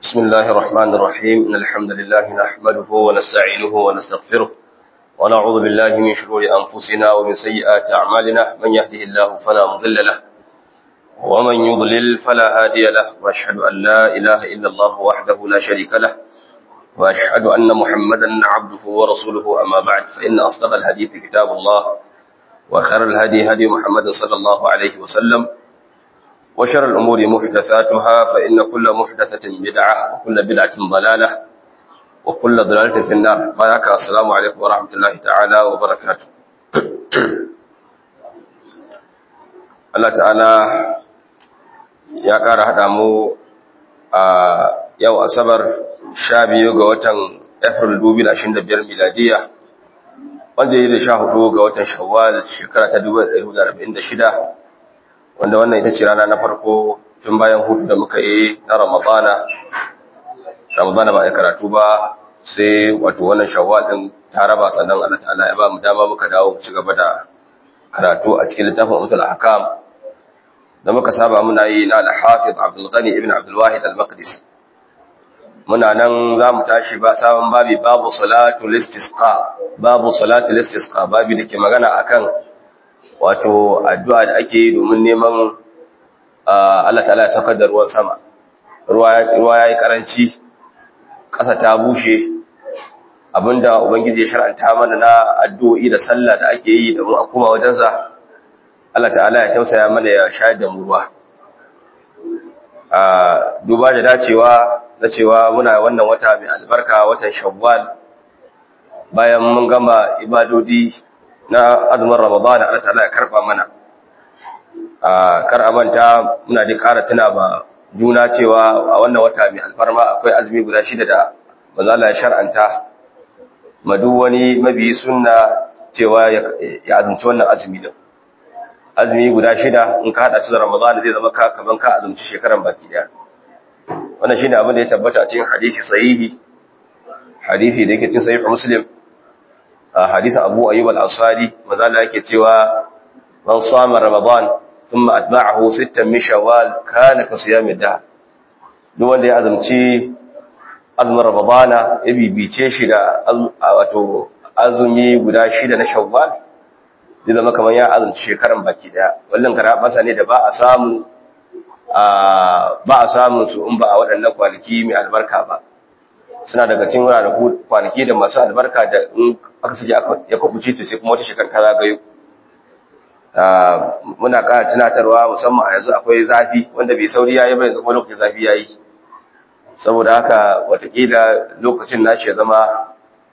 بسم الله الرحمن الرحيم إن الحمد لله نحمده ونستعينه ونستغفره ونعوذ بالله من شرور أنفسنا ومن سيئات أعمالنا من يهده الله فلا مضل له ومن يضلل فلا هادي له وأشهد أن لا إله إلا الله وحده لا شريك له وأشهد أن محمدا عبده ورسوله أما بعد فإن أصدق الحديث كتاب الله وخير الهدي هدي محمد صلى الله عليه وسلم وشر الأمور محدثاتها فإن كل محدثة بدعة وكل بدعة ضلالة وكل ضلالة في النار بارك السلام عليكم ورحمة الله تعالى وبركاته Allah ta'ala ya ƙara haɗa mu a yau asabar 12 ga watan April 2025 miladiya wanda yi da 14 ga watan Shawwal shekara ta 1446 wanda wannan ita ce rana na farko tun bayan hutu da muka yi na Ramadana ba a karatu ba sai wato wannan Shawwal din ta raba sannan Allah ta'ala ya ba mu dama muka dawo ci gaba da karatu a cikin littafin Umdatul Ahkam da muka saba muna yi na Al-Hafiz Abdul Ghani ibn Abdul Wahid Al-Maqdisi muna nan za mu tashi ba sabon babu salatul istisqa babi da ke magana akan wato addu'a da ake yi domin neman Allah ta'ala ya saukar da ruwan sama ruwa ya yi karanci ƙasa ta bushe abinda ubangiji ya shar'anta mana na addu'o'i da sallah da ake yi domin a koma wajensa Allah ta'ala ya tausaya mana ya shayar da mu ruwa duba da dacewa na cewa muna wannan wata mai albarka watan Shawwal bayan mun gama ibadodi na azumin Ramadan Allah ta'ala ya karba mana kar a manta muna da ƙara tuna ba juna cewa a wannan wata mai alfarma akwai azumi guda 6 da manzo Allah ya shar'anta madu wani mabiyi sunna cewa ya azumci wannan azumi din azumi guda 6 in ka hada su da Ramadan zai zama kaman ka azumci shekaran baki daya wannan shine abin da ya tabbata a cikin hadisi sahihi hadisi da yake cikin sahih Muslim hadisi Abu Ayyub al-Ansari mazalla yake cewa man sama Ramadan thumma atba'ahu 6 min Shawwal kana ka siyami da duk wanda ya azumci azumin Ramadan ya bibice shi da wato azumi guda 6 na Shawwal zai zama kamar ya azumci shekaran baki daya wannan karabasa ne da ba a samu su in ba a waɗannan kwanaki mai albarka ba suna daga cikin wuraren kwanaki da masu albarka da in aka sake ya kubuce to sai kuma wata shekar kaza gayo muna ƙara tunatarwa musamman a yanzu akwai zafi wanda bai sauri yayi ba yanzu kuma lokacin zafi yayi saboda haka watakila lokacin nashi ya zama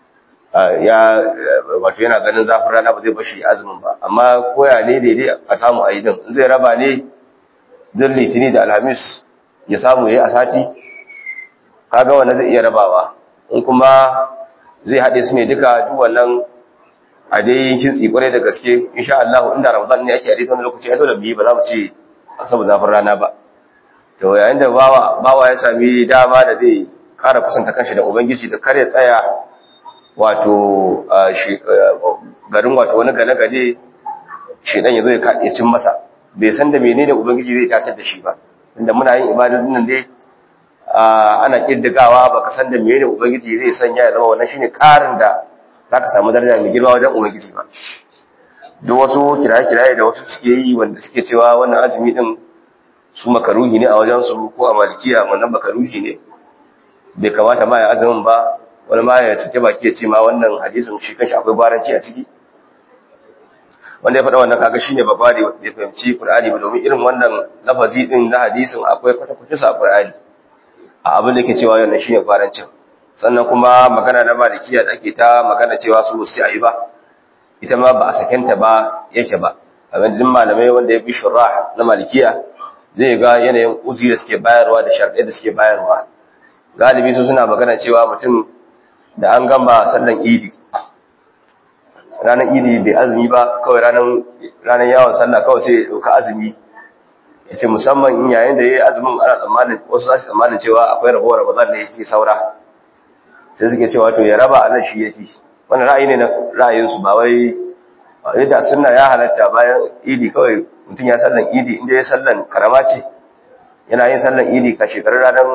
wato yana ganin zafin rana ba zai bashi azumin ba amma koya ne daidai a samu a yi din zai raba ne zan litini da alhamis ya samu ya yi a sati kaga wanda zai iya rabawa in kuma zai haɗe su ne duka duk wannan a dai kintsi kwarai da gaske insha Allah inda Ramadan ne ake a wani lokaci ai dole biyi ba za mu ce saboda zafin rana ba to yayin da bawa ya sami dama da zai ƙara kusanta kanshi da ubangiji da kare tsaya wato garin wato wani gane-gane shedan yazo ya cin masa bai san da menene ubangiji zai tatar da shi ba inda muna yin ibadodin nan dai ana kirdigawa baka san da menene ubangiji zai sanya ya zama wannan shine karin da zaka samu daraja mai girma wajen ubangiji ba duk wasu kiraye-kiraye da wasu suke yi wanda suke cewa wannan azumi din su makaruhi ne a wajen su ko a malikiya wannan makaruhi ne bai kamata ma ya azumin ba wani ma ya sake baki ya ce ma wannan hadisin shi kanshi akwai baranci a ciki wanda ya faɗa wannan kaga shine babba da bai fahimci Qur'ani ba domin irin wannan lafazi din na hadisin akwai kwata-kwata sa Qur'ani a abin da yake cewa wannan shine barancin sannan kuma magana na malikiya da ake ta magana cewa su ci ayi ba ita ma ba a sakenta ba yake ba abin din malamai wanda ya bi shurah na malikiya zai ga yanayin uzi da suke bayarwa da sharɗai da suke bayarwa galibi su suna magana cewa mutum da an gama sallan idi ranar idi bai azumi ba kawai ranar yawon sallah kawai sai ya ɗauka azumi ya ce musamman in yayin da ya yi azumin ana tsammanin wasu za su tsammanin cewa akwai rabuwar ramadan da ya ce saura sai suke cewa to ya raba a nan shi ya fi wannan ra'ayi ne na ra'ayinsu ba wai yadda sunna ya halatta bayan idi kawai mutum ya sallan idi inda ya sallan karama ce yana yin sallan idi ka shekarar ranar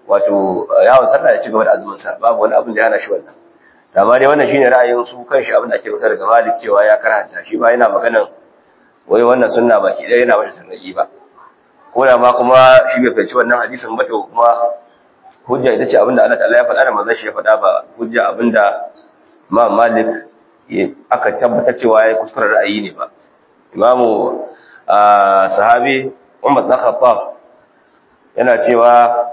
wato yawon sallah ya ci gaba da azumin sa babu wani abin da ya hana shi wannan amma dai wannan shine ra'ayin su kanshi abin da ake rubuta daga Malik cewa ya karanta shi ba yana maganan wai wannan sunna baki ɗaya yana mata sanadi ba ko da ma kuma shi bai fahimci wannan hadisin ba to kuma hujja ita ce abinda Allah ta'ala ya faɗa da manzon shi ya faɗa ba hujja abinda Imam Malik aka tabbata cewa yayi kuskuren ra'ayi ne ba Imamu sahabi Umar bin Khattab yana cewa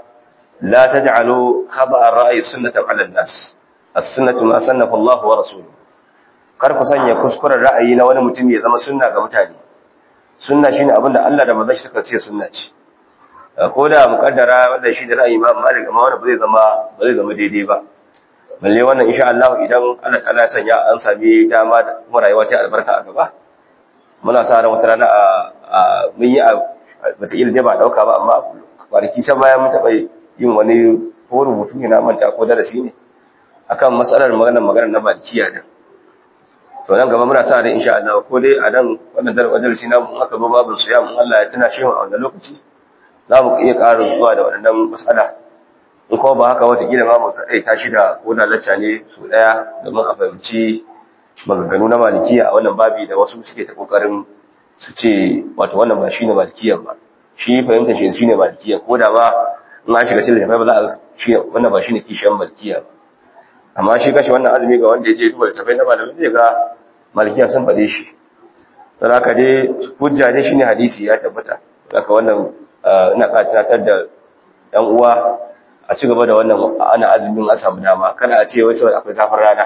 la taj'alu khaba' ar-ra'yi sunnatan 'ala an-nas as-sunnatu ma sannafa Allah wa rasuluhu kar ku sanya kuskuren ra'ayi na wani mutum ya zama sunna ga mutane sunna shine abinda Allah da manzon shi suka ce sunna ce ko da mukaddara wanda shi da ra'ayi Imam Malik amma wannan ba zai zama daidai ba balle wannan insha Allah idan Allah ta'ala ya sanya an sami dama da kuma rayuwa ta albarka a gaba muna sa ran wata rana mun yi bata ilde ba dauka ba amma kwarki can bayan mun taba yin wani ko rubutu ne na manta ko darasi ne akan matsalar maganar na malikiya din to nan gaba muna sa ran insha Allah ko dai a nan wannan darasi na mun aka zo babin siyam Allah ya tuna shi a wannan lokaci za mu iya ƙarin zuwa da waɗannan matsala in kuma ba haka watakila ma mu kaɗai tashi da koda lacca ne su ɗaya domin a fahimci maganganu na malikiya a wannan babi da wasu suke ta ƙoƙarin su ce wato wannan ba shi ne malikiyan ba shi fahimtar shi ne malikiyan ko da ba in an shiga cikin littafai ba za a shi wannan ba shi ne kishiyan malikiya ba amma shi kashe wannan azumi ga wanda ya je duba littafai na malamai zai ga malikiya sun faɗe shi don haka dai hujja dai shine hadisi ya tabbata haka wannan ina tunatar da ɗan uwa a ci gaba da wannan ana azumin a samu dama kada a ce wai saboda akwai zafin rana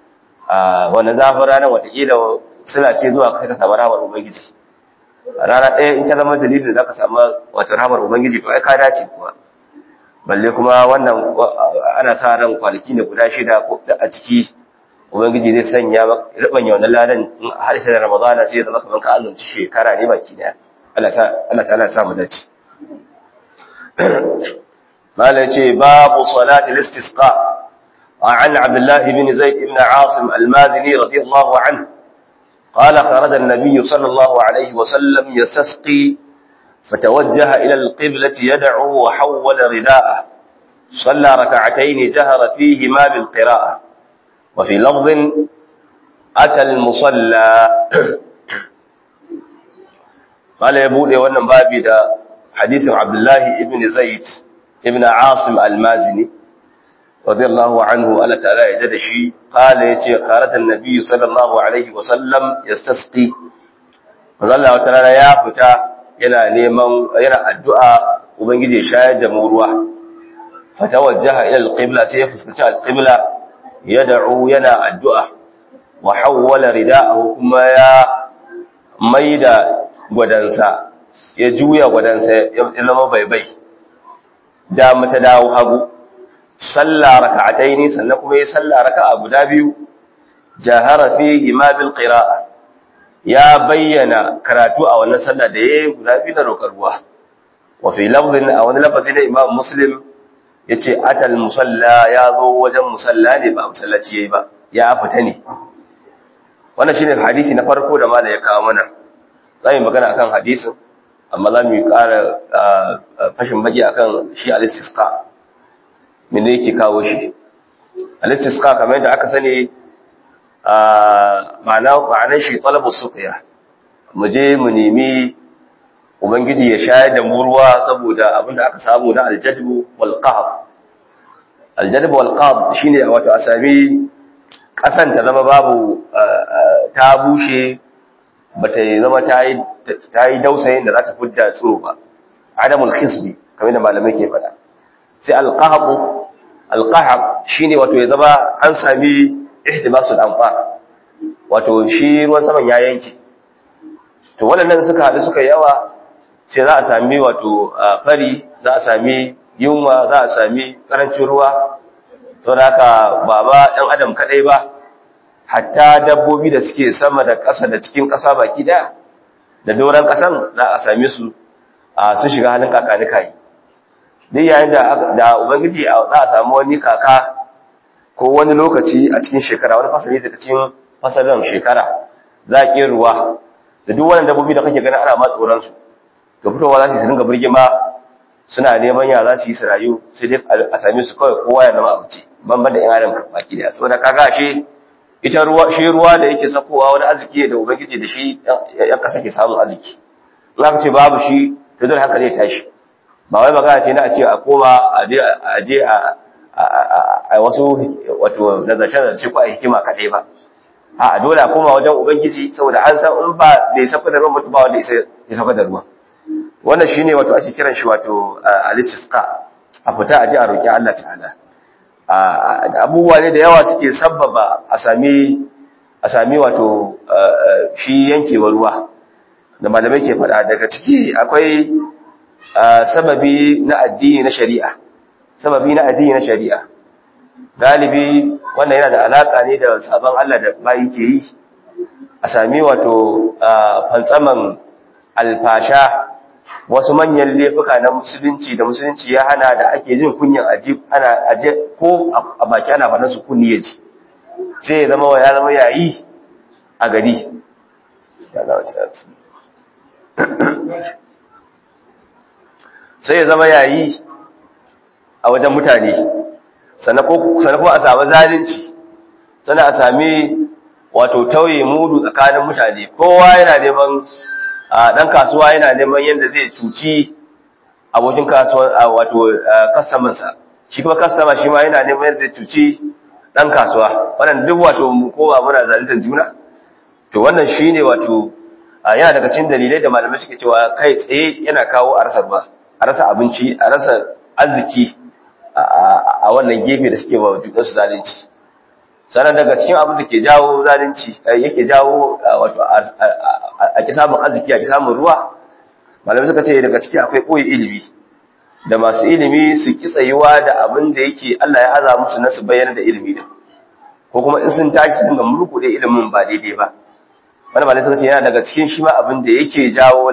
wannan zafin rana watakila suna ce zuwa kai ka samu ramar ubangiji rana ɗaya in ta zama dalilin da za ka samu wata ramar ubangiji to ai ka dace kuwa balle kuma wannan ana sa ran kwanaki ne guda 6 a ciki ubangiji zai sanya rubanya wannan ladan har sai ramadana sai ya zama kaman ka azumci shekara ne baki daya Allah ta'ala ya samu dace مالك باب صلاة الاستسقاء عن عبد الله بن زيد بن عاصم المازني رضي الله عنه قال خرج النبي صلى الله عليه وسلم يستسقي فتوجه إلى القبلة يدعو وحول رداءه صلى ركعتين جهر فيهما بالقراءة وفي لفظ أتى المصلى قال يبود wannan babi da hadisin Abdullah ibn Zaid ibn Asim al-Mazini radiyallahu anhu Allah ta'ala ya dade shi qala yace kharata an-nabiy sallallahu alaihi wa sallam yastasqi Allah ta'ala ya fita yana addu'a ubangiji ya shayar da mu ruwa fatawajjaha ila al-qibla sai ya fuskanci al-qibla yad'u yana addu'a wa hawwala rida'ahu kuma ya maida gwadansa ya juya gwadansa ya zama baibai da mata dawo hagu salla raka'ataini sannan kuma ya salla raka'a guda biyu jahara fihi ma bil qira'a ya bayyana karatu a wannan sallah da yayi guda biyu na roƙar ruwa wa fi lafdhin a wani lafazi na Imam Muslim yace atal musalla ya zo wajen musalla ne ba musallaci yayi ba ya fita ne wannan shine hadisi na farko da malai ya kawo mana zai magana akan hadisin amma za mu ƙara fashin baki akan shi al-istisqa me ne yake kawo shi al-istisqa kamar yadda aka sani ma'anar shi talabus suqiya mu je mu nemi ubangiji ya shayar da mu ruwa saboda abinda aka samu na al-jadbu wal qahab al-jadbu wal qahab shine wato a sami kasan ta zama babu ta bushe bata zama ta yi dausayin da za ta fidda tsoro ba adamul khisbi kamar da malamai ke faɗa sai alqahab shine wato ya zama an sami ihtibasul anfa wato shi ruwan saman ya yanke to waɗannan suka haɗu suka yawa sai za a sami wato fari za a sami yunwa za a sami karancin ruwa saboda haka ba ɗan adam kaɗai ba hatta dabbobi da suke sama da ƙasa da cikin ƙasa baki ɗaya da doron ƙasan za a same su sun shiga halin kakanika yi duk yayin da ubangiji za a samu wani kaka ko wani lokaci a cikin shekara wani fasali daga cikin fasalin shekara za a ƙin ruwa da duk wani dabbobi da kake gani ana ma tsoronsu to fitowa za su dinga birgima suna neman ya za su yi su rayu sai dai a same su kawai kowa ya zama abinci banban da yan adam baki da saboda kaga shi ita ruwa da yake sakowa wani arziki da ubangiji da shi yan kasa ke samun arziki in aka ce babu shi to dole haka zai tashi ba wai magana ce na a ce a koma a je a wasu wato nazarce ko a hikima kaɗai ba a dole a koma wajen ubangiji saboda an san in ba bai sauka da ruwan mutu ba wanda ya sauka da ruwa wannan shine wato ake kiran shi wato al-istisqa a fita a ji a roki Allah ta'ala abubuwa ne da yawa suke sabbaba a sami wato shi yankewar ruwa da malamai ke faɗa daga ciki akwai sababi na addini na shari'a galibi wannan yana da alaka ne da sabon Allah da bayi ke yi a sami wato fantsaman alfasha wasu manyan laifuka na musulunci da musulunci ya hana da ake jin kunyan aje ko a baki ana faɗa su kunni ya ji sai ya zama yayi a gari sai ya zama yayi a wajen mutane sannan kuma a sami zalunci sannan a sami wato tauye mudu tsakanin mutane kowa yana neman dan kasuwa yana neman yadda zai cuci abokin kasuwa wato customer sa shi kuma customer shi ma yana neman yadda zai cuci dan kasuwa wannan duk wato mu kowa muna zaluntar juna to wannan shine wato yana daga cikin dalilai da malamai suke cewa kai tsaye yana kawo a rasa ruwa a rasa abinci a rasa arziki a wannan gefe da suke ba judan su zalunci sannan daga cikin abin da ke jawo zalunci yake jawo wato a ki samun arziki a ki samun ruwa malamai suka ce daga ciki akwai koyi ilimi da masu ilimi su ki tsayuwa da abin da yake Allah ya aza musu na su bayyana da ilimi din ko kuma in sun tashi su dinga murku da ilimin ba daidai ba wannan malamai suka ce yana daga cikin shi ma abin da yake jawo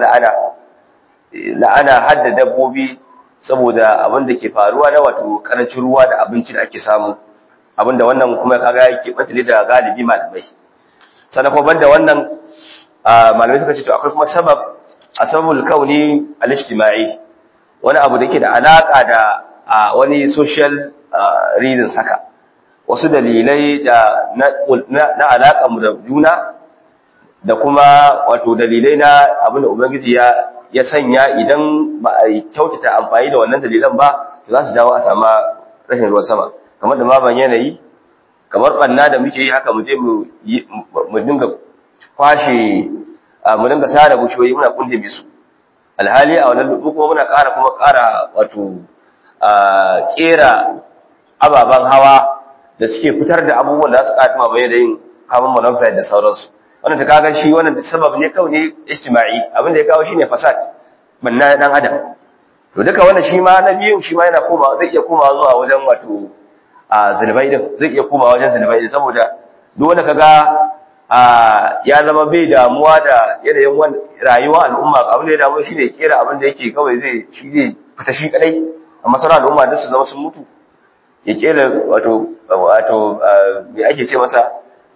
la'ana hadda dabbobi saboda abin da ke faruwa na wato karancin ruwa da abinci da ake samu abinda wannan kuma kaga yake batale da galibi malamai sannan kuma banda wannan malamai suka ce to akwai kuma asbabul kauni al-ijtimai wani abu da yake da alaka da wani social reasons haka wasu dalilai da na alaka mu da juna da kuma wato dalilai na abinda ubangiji ya sanya idan ba a kyautata amfani da wannan dalilan ba za su jawo a sama rashin ruwan sama kamar da maban yanayi kamar banna da muke yi haka mu je mu dinga kwashe mu dinga sare bushoyi muna kunde su alhali a wannan lubu kuma muna ƙara wato kera ababan hawa da suke fitar da abubuwan da su ƙara tuma bayan da yin carbon monoxide da sauransu wannan ta kaga shi wannan sabab ne kawai ne ijtima'i abin da ya kawo shine fasad banna dan adam to duka wannan shi ma na biyu shi ma yana zai iya komawa zuwa wajen wato zunubai din zai iya komawa wajen zunubai din saboda duk wanda kaga ya zama bai damuwa da yanayin rayuwar al'umma abin da ya damu shine kera abin da yake kawai zai fita shi kadai amma sauran al'umma duk su zama sun mutu ya kera wato me ake ce masa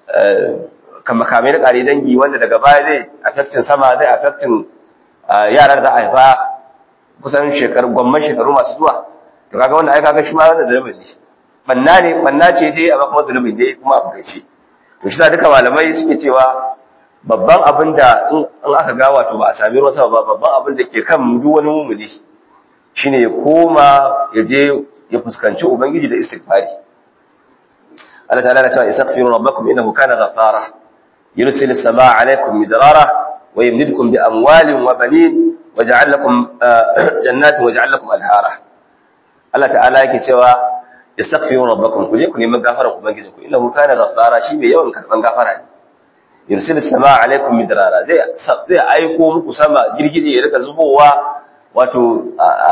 makamai na kare dangi wanda daga baya zai affectin sama zai affectin yaran da haifa kusan gwamman shekaru masu zuwa to kaga wannan ai kaga shi ma wannan zunubin ne banna ce dai amma kuma zunubin ne kuma abu ce to shi sa duka malamai suke cewa babban abin da in aka ga wato ba a sami ruwan sama ba babban abin da ke kan duk wani mumuni shine ya koma ya je ya fuskanci ubangiji da istighfari Allah ta'ala ya ce istaghfiru rabbakum innahu kana ghaffara يرسل السماء عليكم مدرارا ويمددكم بأموال وبنين وجعل لكم جنات وجعل لكم أنهارا الله تعالى yake cewa istaghfiru rabbakum kuje ku neman gafara ku bangize ku innahu kana ghaffara shi mai yawan karban gafara ne yursil as-samaa alaykum midrara zai aiko muku sama girgije ya rika zubowa wato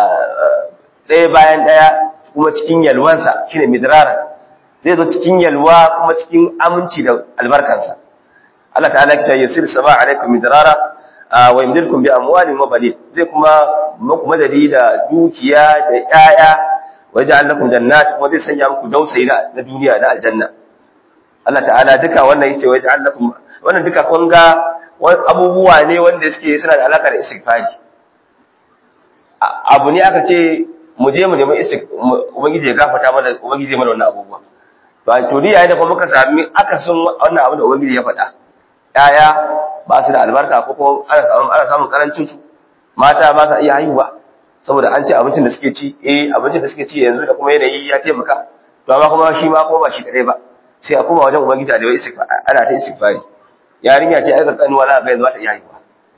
daya bayan daya kuma cikin yalwansa shine midrara zai zo cikin yalwa kuma cikin aminci da albarkansa Allah ta'ala ya yasir sama alaikum midrara wa yamdidukum bi amwalin wa banin zai kuma muku madadi da dukiya da yaya waja'al lakum jannat kuma zai sanya muku dausayi na duniya na aljanna Allah ta'ala duka wannan yace waja'al lakum wannan duka kun ga abubuwa ne wanda suke suna da alaka da istighfari abu ne aka ce mu je mu nemi ubangiji ya gafarta mana, ubangiji mana wannan abubuwa. Ba to ni yayin da kuma muka sami akasin wannan abu da ubangiji ya faɗa, yaya ba su da albarka ko ana samun karancin su, mata ba sa iya haihuwa saboda an ce abincin da suke ci, abincin da suke ci yanzu da kuma yanayi ya taimaka, to amma kuma shi ma ko ba shi kadai ba, sai a koma wajen ubangiji da wai ana ta istighfari. Yarinya ce ai kankanuwa wala ga yanzu ta iya haihuwa,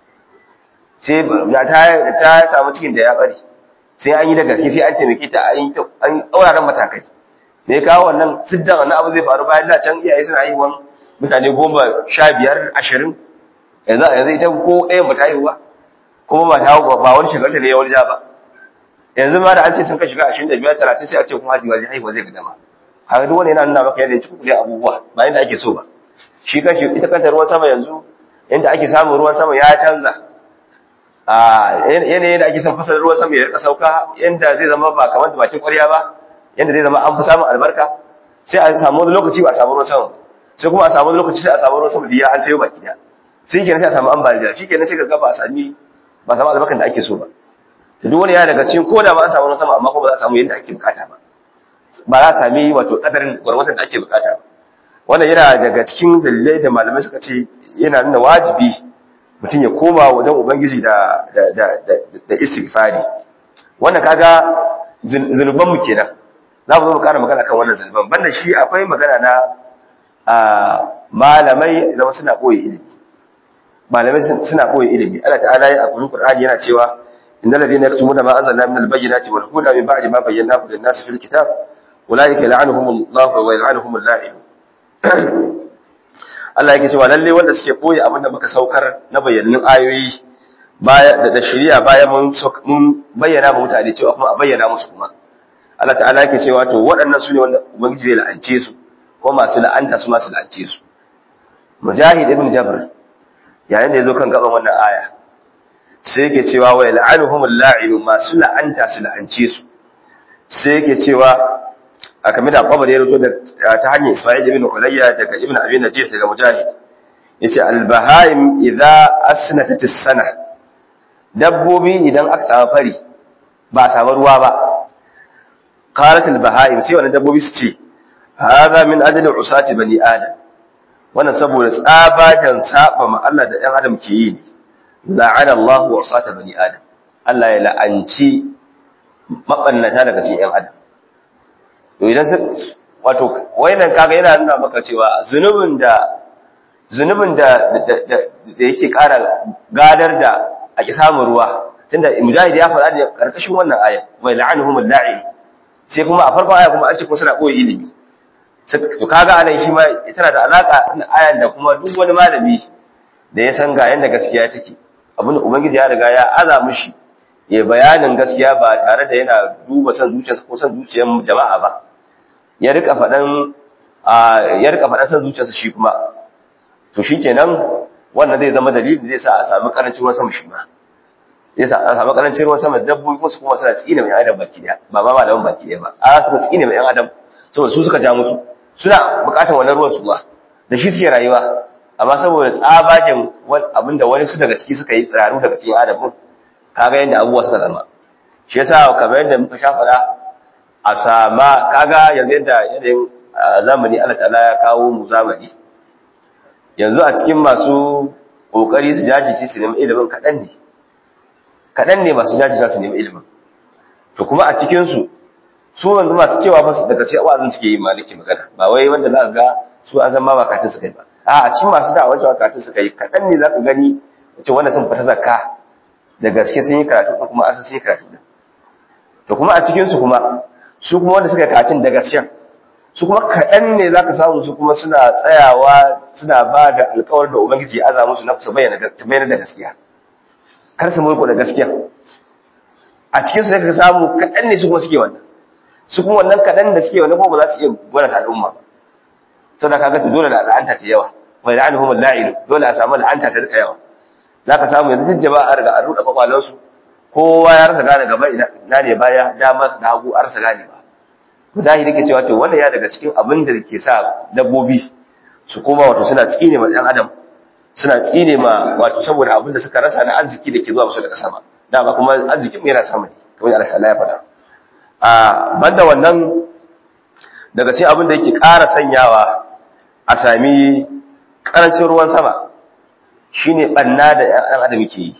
sai ta samu cikin da ya bari, sai an yi da gaske, sai an taimake ta an tsauraran matakai. Me kawo wannan siddan wannan abu zai faru bayan da can iyaye suna haihuwan mutane 10, 15, 20, yanzu ita ko ɗayan ba ta haihuwa, kuma ba wani shekaru ne ya walja ba. Yanzu ma da an ce sun ka shiga 25, 30 sai a ce kuma haihuwa zai ga dama. Haka duk wani yana nuna maka yadda ya ci kuɗi abubuwa ba yadda ake so ba. Shi kanshi ita kanta ruwan sama yanzu yadda ake samun ruwan sama ya canza. Yanayin da ake son fasar ruwan sama ya rika sauka yadda zai zama ba kamar da bakin ƙwarya ba, yadda zai zama an fi samun albarka, sai a samu wani lokaci ba a samu ruwan sama, sai kuma a samu wani lokaci sai a samu ruwan sama da ya an tayo baki da. Sai kenan sai a samu ambaliya, shi kenan sai ka ga ba a samu albarkan da ake so ba. To duk wani ya daga cikin ko da ba an samu ruwan sama amma kuma ba za a samu yadda ake bukata ba. Ba za a sami wato kadarin gwargwadon da ake bukata ba. Wannan yana daga cikin dalilai da malamai suka ce yana nuna wajibi mutum ya koma wajen ubangiji da istighfari. Wannan kaga zunuban mu kenan. Za mu zo mu ƙara magana kan wannan zunuban. Banda shi akwai magana na malamai zama suna boye ilimi. Malamai suna boye ilimi. Allah ta'ala ya a Qur'ani yana cewa innal ladhina yaktumuna ma anzalna minal bayyinati wal huda min ba'di ma bayyanahu lin-nasi fil kitab ulaika la'anuhumullahu wa yal'anuhumul la'in. Allah yake cewa lalle wanda suke boye abinda muka saukar na bayyanin ayoyi baya da shari'a bayan mun bayyana ma mutane cewa kuma a bayyana musu kuma. Allah ta'ala yake cewa to waɗannan su ne wanda ubangiji zai la'ance su ko masu la'anta su masu la'ance su. Mujahid ibn Jabr yayin da yazo kan gaban wannan aya sai yake cewa wa yal'anuhumul la'in masu la'anta su la'ance su. Sai yake cewa kamar da Qabr ya rubuto ta hanyar Isma'il ibn Ulayya daga Ibn Abi Najih daga Mujahid yace al-bahaim idza asnatat as-sana, dabbobi idan aka samu fari ba a samu ruwa ba, qalat al-bahaim sai wannan dabbobi su ce hadha min ajli usati bani adam, wannan saboda tsabajan saba ma Allah da ɗan adam ke yi ne. La'ana Allah wa usata bani adam, Allah ya la'anci mabannata daga cikin ɗan adam. To idan wato wayannan kaga yana nuna maka cewa zunubin da yake ƙara gadar da a ki samun ruwa, tunda Mujahid ya faɗa da karkashin wannan aya wa la'anuhumul la'in, sai kuma a farkon aya kuma an ce ko suna koyi ilimi. To kaga anan shi ma tana da alaka da ayan da kuma duk wani malami da ya san ga yanda gaskiya take, abin ubangiji ya riga ya aza mishi ya bayanin gaskiya ba tare da yana duba san zuciyarsa ko san zuciyar jama'a ba, ya rika faɗan san zuciyarsa shi kuma, to shikenan wannan zai zama dalili zai sa a samu karancin ruwan sama shi ma, zai sa a samu karancin ruwan sama, dabbobi kuma suna tsine mai adam baki daya, ba ma malaman baki daya ba, suka tsine mai adam saboda su suka ja musu, suna bukatar wannan ruwan suwa da shi suke rayuwa, amma saboda tsabagen abinda wani su daga ciki suka yi tsiraru daga cikin adamin, kaga yadda abubuwa suka zama. Shi yasa kamar yadda muka sha faɗa a sama, kaga yanzu yadda yanayin zamani Allah ta'ala ya kawo mu zamani yanzu a cikin masu kokari su jajirce su nemi ilimin kaɗan ne masu jajirce su nemi ilimin. To kuma a cikin su yanzu masu cewa ba su daga cikin wa'azin suke yi maliki magana, ba wai wanda za ka ga su an san ma ba katin suka yi ba, a cikin masu da'awar cewa katin suka yi kaɗan ne za ka gani wace wanda sun fita zakka da gaske sun yi karatu ko kuma sun yi karatu din. To kuma a cikin su kuma wanda suka kacin da gaskiya su kuma kaɗan ne za ka samu su kuma suna tsayawa suna ba da alkawar da ubangiji ya aza musu na su bayyana da gaskiya, kar su mulku da gaskiya. A cikin su ka samu kaɗan ne su kuma suke wannan, su kuma wannan kaɗan da suke wannan kuma ba za su iya gwada al'umma ba, saboda kaga ta dole da la'anta ta yawa, wa la'anuhum la'in, dole a samu la'anta ta rika yawa. Za ka samu yanzu duk jama'a riga an ruɗa kwakwalansu, kowa ya rasa gane gaba ina ne baya, dama da hagu a rasa gane ba. Mujahid yake cewa to wannan ya daga cikin abin da ke sa dabbobi su koma wato suna tsine ma ɗan adam, suna tsine ma wato saboda abin da suka rasa na arziki da ke zuwa musu daga sama, dama kuma arzikin mu yana sama ne. kamar Allah ta'ala ya faɗa banda wannan daga cikin abin da yake ƙara sanyawa a sami ƙarancin ruwan sama shine banna da ɗan adam yake yi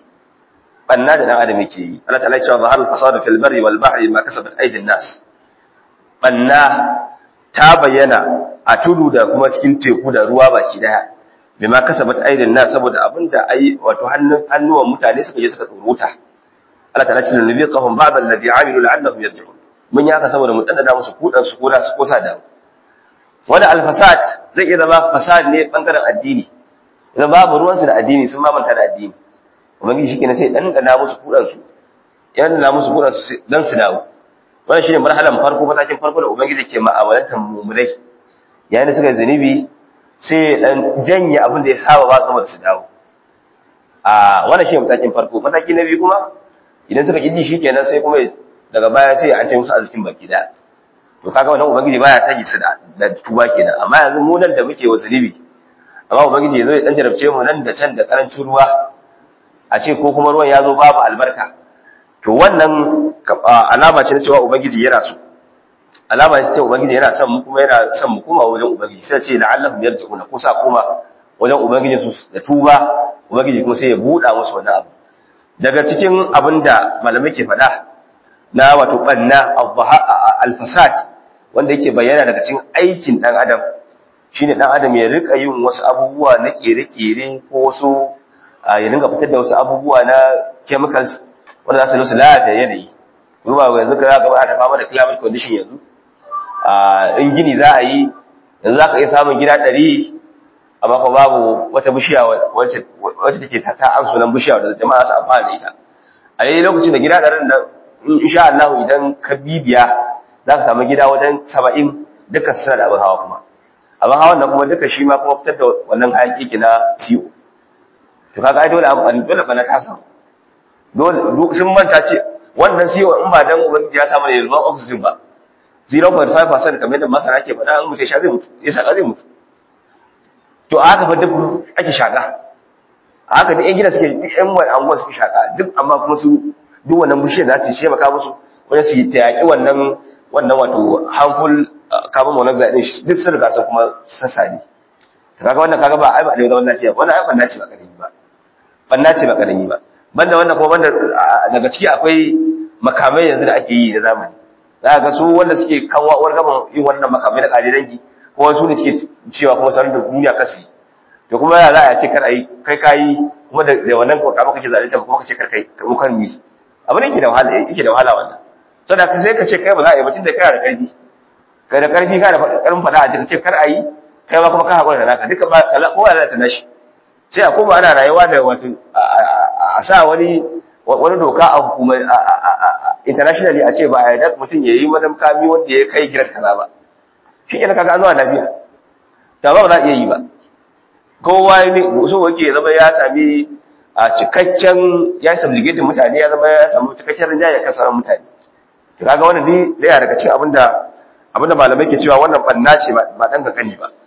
Allah ta'ala ya ce zahar al-fasad fil barri wal bahri ma kasabat aydin nas banna ta bayyana a tudu da kuma cikin teku da ruwa baki daya bima kasabat aydin nas saboda abinda ai wato hannuwan mutane suka je suka tsuruta Allah ta'ala ya ce nabiqahum ba'd alladhi amilu la'annahum yarji'un mun yaka saboda mu dandana musu kudan su koda su kosa da wani al-fasad zai iya zama fasad ne bangaren addini idan babu ruwansu da addini sun mamanta da addini ubangiji shi kenan sai ɗanɗana musu kuɗansu ya ɗanɗana musu kuɗansu don su dawo wannan shi ne marhalan farko matakin farko da ubangiji ke ma'amalantar mummunai yayin da suka yi zunubi sai ɗan janye abin da ya saba ba sama da su dawo wannan shi ne matakin farko mataki na biyu kuma idan suka ƙi shi kenan sai kuma daga baya sai an ce musu arzikin baki ɗaya to kaga wannan ubangiji baya sanya su da tuba kenan amma yanzu mu nan da muke wa zunubi amma ubangiji ya zo ya ɗan jarabce mu nan da can da ƙarancin ruwa a ce ko kuma ruwan ya zo babu albarka to wannan alama ce na cewa ubangiji yana so alama ce ta ubangiji yana son mu kuma yana son mu koma wajen ubangiji sai ce la'allahum yarji'una ko sa koma wajen ubangiji su da tuba ubangiji kuma sai ya buɗa musu wannan abu daga cikin abinda malamai ke faɗa na wato banna al-fasad wanda yake bayyana daga cikin aikin dan adam shine dan adam ya rika yin wasu abubuwa na kere-kere ko wasu ya dinga fitar da wasu abubuwa na chemicals wanda za su nusu lalata yanayi ruwa yanzu ka ga ba ta fama da climate condition yanzu in gini za a yi yanzu za ka iya samun gida 100 amma kuma babu wata bishiya wacce take ta amsu nan bishiya da jama'a su amfana da ita a yayin lokacin da gida 100 nan insha Allah idan ka bibiya za ka samu gida wajen 70 duka suna da abin hawa kuma abin hawan nan kuma duka shi ma kuma fitar da wannan hayaki na CO to kaga ai dole bana ta samu dole sun manta ce wannan CO in ba dan ubangiji ya samu ne ruwan oxygen ba 0.5% kamar yadda masana ke faɗa an mutu sha zai mutu ya saka zai mutu to aka fa duk ake shaka haka duk yan gida suke duk yan wani anguwa suke shaka duk amma kuma su duk wannan bishiyar za ta ce maka musu wani su yi ta yaƙi wannan wato harmful carbon monoxide din duk sun riga sun kuma sassani kaga wannan kaga ba ai ba da zaman lafiya wannan ai banna ce ba kadai ba banna ce ba kadai ba banda wannan kuma banda daga ciki akwai makamai yanzu da ake yi na zamani za ga su wanda suke kan wa'uwar gaban yin wannan makamai na kare dangi ko su ne suke cewa kuma sanar da duniya kasi to kuma ya za a ce kar ai kai kai kuma da wannan kokama kake zalunta kuma kace kar kai mu kan mi abin yake da wahala wannan saboda sai ka ce kai ba za a yi ba tunda kai da karfi kai da karfi ka da karin fada a ce kar ai kai ba kuma ka hakura da naka duka ba kowa da ta nashi sai a koma ana rayuwa da wato a sa wani doka a hukumar internationally a ce ba a yarda mutum ya yi wani kami wanda ya kai gidan kaza ba shi kenan kaga an zuwa lafiya ta ba za a iya yi ba kowa ne so yake zama ya sami a cikakken ya subjugate mutane ya zama ya samu cikakken rinjaye kan sauran mutane to kaga wannan dai daya daga cikin abinda malamai ke cewa wannan banna ce ba dan kankani ba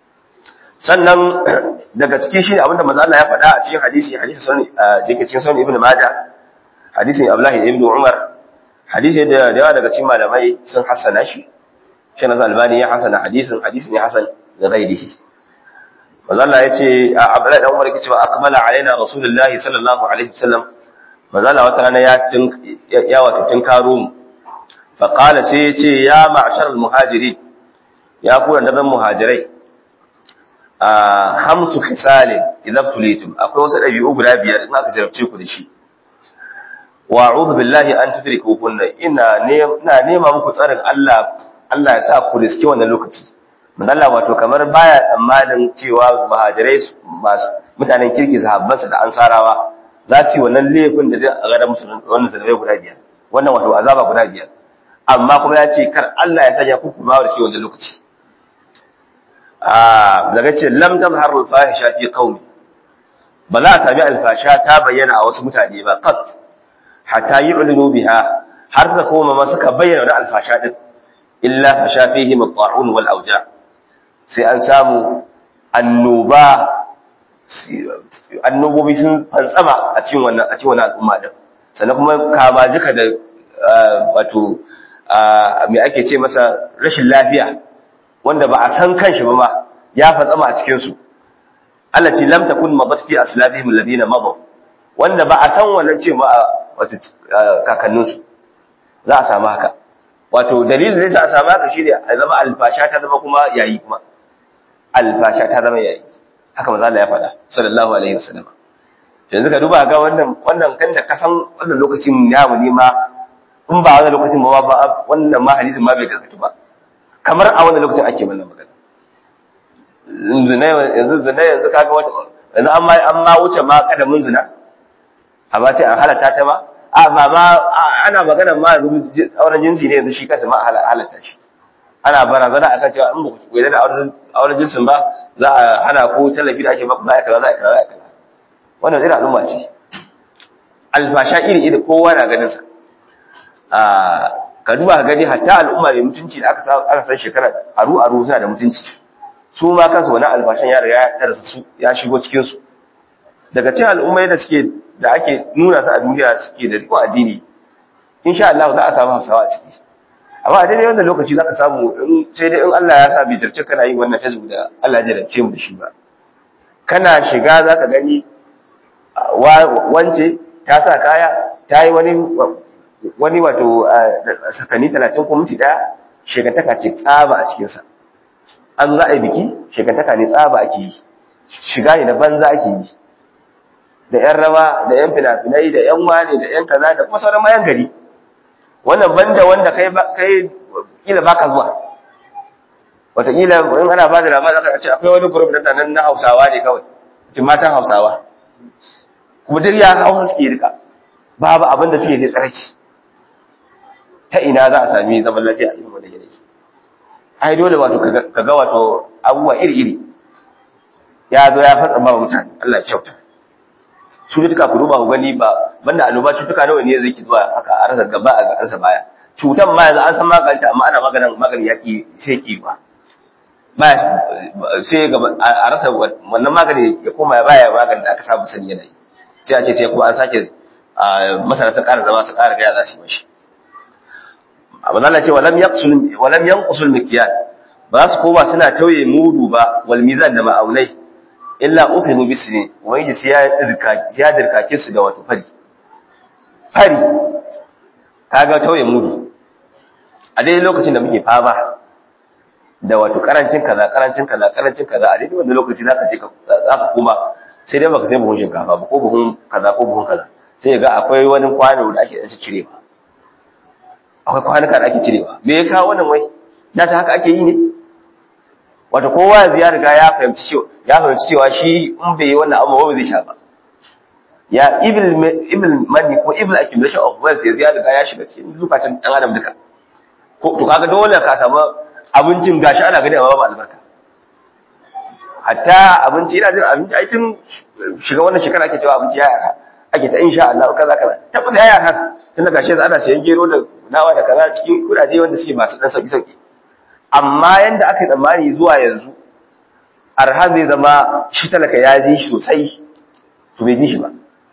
sannan daga cikin shi abinda manzo Allah ya faɗa a cikin hadisi sunan da yake cikin sunan Ibn Majah hadisin Abdullah ibn Umar hadisi da yawa daga cikin malamai sun hasana shi shi na Albani ya hasana hadisin ne hasan da ghairihi manzo Allah yace Abdullah ibn Umar yake cewa akmala alaina rasulullahi sallallahu alaihi wasallam manzo Allah wata rana ya wato tinkaro mu fa qala sai yace ya ma'shar al-muhajirin ya ku da muhajirai khamsu khisalin idan tulitum akwai wasu dabi'u guda biyar in aka jarabce ku da shi wa a'udhu billahi an tudriku kunna ina nema muku tsarin Allah ya sa ku riski wannan lokaci mun Allah wato kamar baya tsammanin cewa muhajirai mutanen kirki sahabbansa da ansarawa za su yi wannan laifin da zai ga musu wannan zalmai guda biyar wannan wato azaba guda biyar amma kuma ya ce kar Allah ya sanya ku kuma riski wannan lokaci daga ce lam tamhar al-fahisha fi qaumi ba za a sami alfasha ta bayyana a wasu mutane ba qat hatta yu'linu biha har suka koma ma suka bayyana da alfasha din illa fasha fihi at-ta'un wal awja sai an samu annobobi sun fantsama a cikin wannan al'umma din sannan kuma kama jika da wato me ake ce masa rashin lafiya wanda ba a san kanshi ba ma ya fatsama a cikin su allati lam takun madat fi aslabihim alladhina madaw wanda ba a san wannan ce ma wato kakannin su za a samu haka wato dalilin da yasa a samu haka shine a zama alfasha ta zama kuma yayi kuma alfasha ta zama yayi haka manzo Allah ya faɗa sallallahu alaihi wasallam yanzu ka duba ga wannan kan da kasan wannan lokacin yamu ne ma in ba wannan lokacin ba wannan ma hadisin ma bai gaskata ba kamar a wannan lokacin ake wannan magana yanzu kaga wata yanzu an ma wuce ma kadamin zina amma ce an halata ta ma ana magana ma auren jinsi ne yanzu shi kansa ma halatta shi ana barazana akan cewa in ba ku koyi da auren jinsin ba za a hana ku tallafi da ake ba za a kaza za a kaza wannan irin al'umma ce alfasha iri kowa na ganin sa ka duba ka gani hatta al'umma mai mutunci da aka san shekara aru suna da mutunci su ma kansu wani alfashan ya riga ya tarsa su ya shigo cikin su daga cikin al'ummai da ake nuna su a duniya suke da riko addini insha Allah za a samu Hausawa a ciki amma a daidai wannan lokaci zaka samu sai dai in Allah ya sa bi tarce kana yin wannan Facebook da Allah ya jarabce mu da shi ba kana shiga zaka gani wance ta sa kaya ta yi wani wato sakani 30 ko minti daya shekantaka ce tsaba a cikin sa an za a yi biki shekantaka ne tsaba ake yi shiga ne da banza ake yi da yan rawa da yan fina-finai da yan wane da yan kaza da kuma sauran mayan gari wannan banda wanda kai kila baka zuwa wataƙila in ana ba da labari zaka ce akwai wani group da nan na Hausawa ne kawai cikin matan Hausawa kuma duk ya Hausa suke rika babu abin da suke sai tsaraki ta ina za a sami zaman lafiya a irin wannan yanayi ai dole wato kaga wato abubuwa iri-iri ya zo ya fatsa ba mutane Allah ya kyauta cututtuka ku duba ku gani ba banda annoba cututtuka nawa ne zai ki zuwa haka a rasa gaba a rasa baya cutan ma yanzu an san maganta amma ana maganin yaki sai ki ba sai a rasa wannan magani ya koma ya baya maganin da aka samu sani yanayi sai a ce sai kuma an sake masana sun ƙara zama su ƙara gaya za su yi mashi abin Allah ce walam yanqusul mikyal ba su koma suna tauye mudu ba wal mizan da ma'aunai illa ukhidhu bisni wa yaji ya dirkake su da wato fari kaga tauye mudu a dai lokacin da muke fama da wato karancin kaza a dai wanda lokaci zaka koma sai dai baka sai buhun shinkafa ba ko buhun kaza sai ga akwai wani kwano da ake cire ba akwai kwanuka da ake cirewa me ya kawo wannan wai da ta haka ake yi ne wato kowa yanzu ya riga ya fahimci cewa shi in bai yi wannan abu ba zai sha ba ya evil money ko evil accumulation of wealth ya riga ya shiga cikin zukatan dan adam duka ko to kaga dole ka samu abincin gashi ana gani amma ba albarka hatta abinci ina jin abinci ai tun shiga wannan shekara ake cewa abinci ya yara ake ta insha Allah kaza tabbata ya yara tun da gashi ana sayan gero da nawa da kaza cikin kudade wanda suke masu dan sauki amma yanda aka yi tsammani zuwa yanzu arha zai zama shi talaka ya ji shi sosai to bai ji shi ba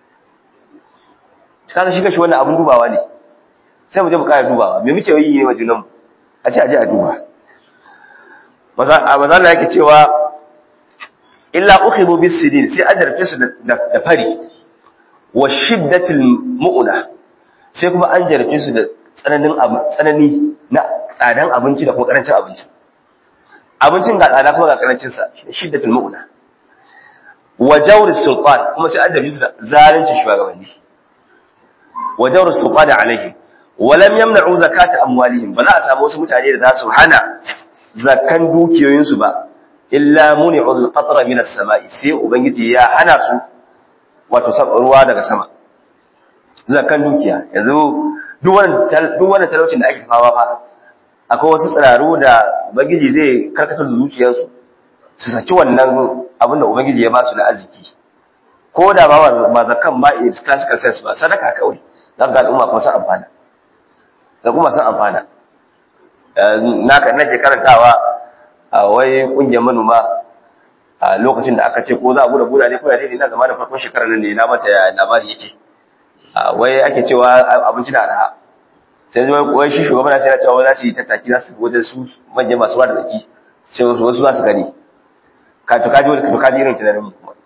kaga shi gashi wannan abun dubawa ne sai mu je mu ƙara dubawa me muke yi ne wajen mu a ce aje a duba maza Allah yake cewa illa ukhidu bis-sidin sai ajarce su da fari wa shiddatil mu'una sai kuma an jarce su da tsanani na tsadan abinci da kuma karancin abinci abincin ga tsada kuma ga karancin sa shiddatul mu'una wa jawr sultan kuma sai an jarce su da zalunci shugabanni wa jawr sultan alaihim wa lam yamna'u zakata amwalihim ba za a samu wasu mutane da za su hana zakan dukiyoyinsu ba illa muni'u al-qatra min as-sama'i sai ubangiji ya hana su wato ruwa daga sama zakan dukiya yanzu duk wannan talaucin da ake fama fa akwai wasu tsiraru da ubangiji zai karkatar da zuciyarsu su saki wannan abin da ubangiji ya ba su na arziki ko da ba zakan ba in classical sense ba sadaka kawai zan ga al'umma kuma sun amfana da kuma sun amfana nake karantawa a wai kungiyar manoma a lokacin da aka ce ko za a bude budane ko ya dai ina zama da farkon shekarar nan ne na mata labari yake wai ake cewa abinci na arha sai zai wai shi shugaban sai ya cewa za su yi tattaki za su wajen su manyan masu wada zaki sai wasu za su gani ka to kaji irin tunanin mu kuma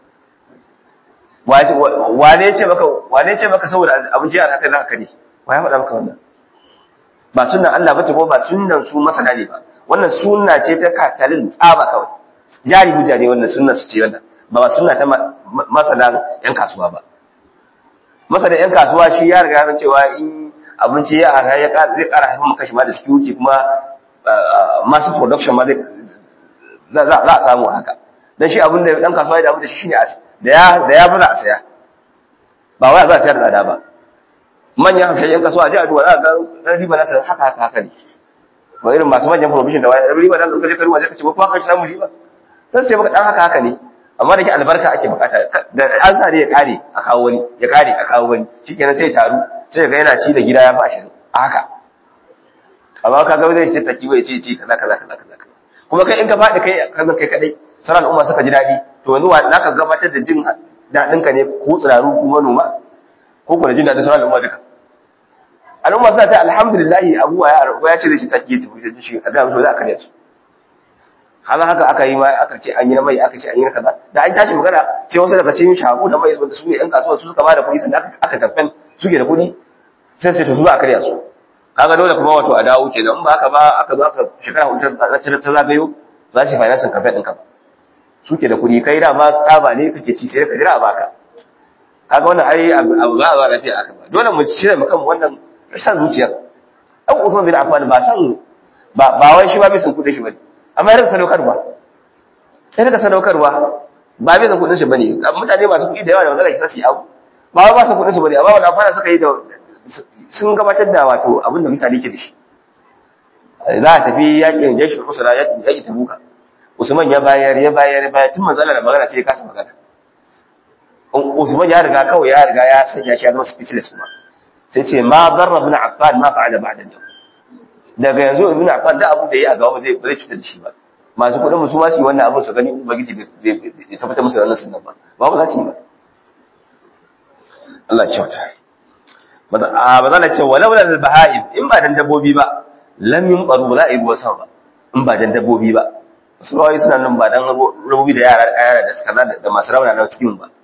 wane ce maka saboda abinci yana kai za ka kare wa ya faɗa maka wannan ba sunnan Allah bace ko ba sunnan su masana ne ba wannan sunna ce ta capitalism tsaba kawai jari mutane wannan sunnan su ce wannan ba sunna ta masana yan kasuwa ba masana yan kasuwa shi ya riga ya san cewa in abinci ya ara ya zai ƙara haifar maka shi ma da security kuma mass production ma za a samu haka dan shi abin da dan kasuwa ya damu da shi shine da ya baza a saya ba wai za a sayar da tsada ba manyan hamshayen kasuwa ji a duwa za a ga riba na sayar haka ne ba irin masu manyan provision da wai riba na kaje karuwa zai kace ba kuma ka samu riba sai sai baka dan haka ne amma da ke albarka ake bukata da an sa ne ya kare a kawo wani ya kare a kawo wani shikenan sai ya taru sai ga yana ci da gida ya fi 20 haka amma ka ga zai ce taki bai ce kaza kuma kai in ka faɗi kai kadai sauran al'umma suka ji daɗi to yanzu za ka gabatar da jin daɗinka ne ko tsiraru ko manoma ko kuma jin daɗin sauran al'umma duka al'umma suna ta alhamdulillah abuwa ya ce zai shi take ta fushi shi a da mutu za a karya su haka aka yi ma aka ce an yi na mai aka ce an yi na kaza da an tashi magana sai wasu daga cikin shagu da mai wanda su ne yan kasuwa su suka bada kuɗi sannan aka kamfen suke da kuɗi sai to su za a karya su kaga dole kuma wato a dawo kenan in ba haka ba aka zo aka shekara hudu ta zagayo za shi finance kamfen ɗinka ba suke da kuɗi kai da ma tsaba ne kake ci sai ka jira a baka kaga wannan ai abu za a zo lafiya aka ba dole mu cire mu kan wannan san zuciyar dan Usman bin Affan ba san ba wai shi ba bai san kuɗin shi bane amma irin sadaukarwa sai daga sadaukarwa ba bai san kuɗin shi bane mutane masu kuɗi da yawa da wanda kake sasi abu ba wai ba san kuɗin shi bane amma wannan fara suka yi da sun gabatar da wato abinda mutane ke da shi za a tafi yakin jeshi usra yakin tabuka Usman ya bayar tun manzala da magana sai ya kasa magana Usman ya riga ya sanya shi ya zama speechless kuma sai ce ma darra ibn Affan ma fa'ala ba'da yau daga yanzu ibn Affan da abu da yayi a gaba ba zai cutar da shi ba masu kudin musu ma su yi wannan abin su gani ubangiji bai tabbatar musu da wannan sunan ba za su yi ba Allah ya kyauta ba za ce walau lal baha'im in ba dan dabbobi ba lam yumqaru ba za a yi ruwa sama ba in ba dan dabbobi ba su rawai suna nan ba dan rububi da yara da suka da masu rauna na cikin ba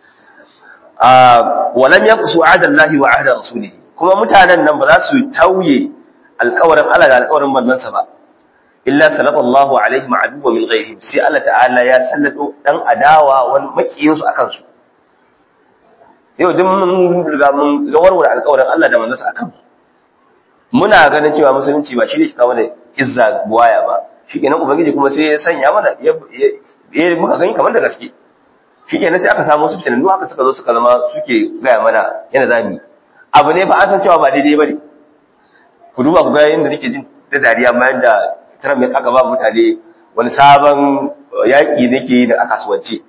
walam yaqsu ahdallahi wa ahda rasulihi kuma mutanen nan ba za su tauye alƙawarin Allah da alƙawarin manzansa ba illa sallallahu alaihi wa aduwwa min ghairihim sai Allah ta'ala ya sallado dan adawa wani makiyin su akan su yau duk mun riga mun warware alƙawarin Allah da manzansa akan muna ganin cewa musulunci ba shi ne kawo da izza buwaya ba shikenan ubangiji kuma sai ya sanya mana ya muka gani kamar da gaske shikenan sai aka samu su fitanannu haka suka zo suka zama suke gaya mana yana zami abu ne ba an san cewa ba daidai bane ku duba ku ga yanda nake jin da dariya bayan da Trump ya kaga ba mutane wani sabon yaki nake da a kasuwanci